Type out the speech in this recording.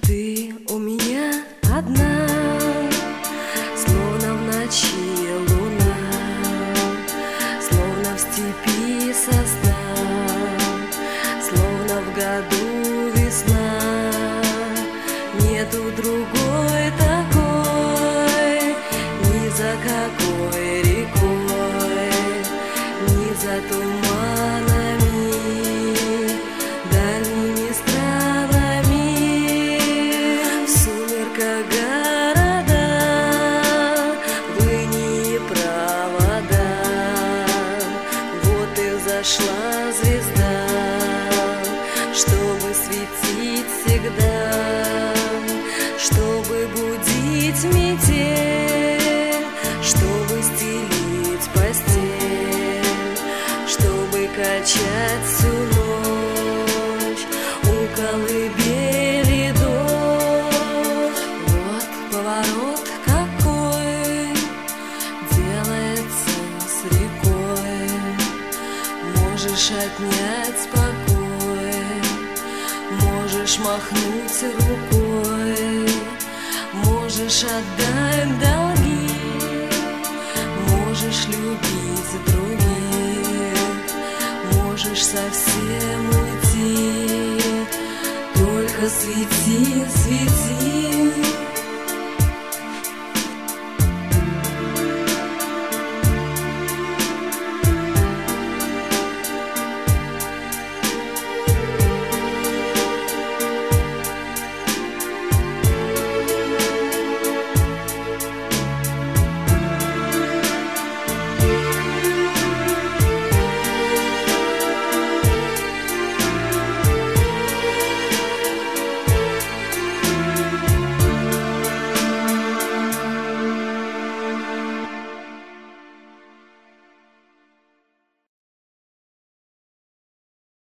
Ты у меня одна, словно в ночи луна, словно в степи сосна, словно в году весна. Нету другой такой, ни за какой рекой, ни за туманами, дальними странами. В сумерках города, в инии провода, вот и взошла звезда, чтобы светить всегда, чтобы будить метель, чтобы стелить постель, чтобы качать всю ночь у колыбели дождь. Вот поворот какой делается с рекой, можешь отнять покой, можешь махнуть рукой, можешь отдать долги, можешь любить других, можешь совсем уйти, только свети, свети.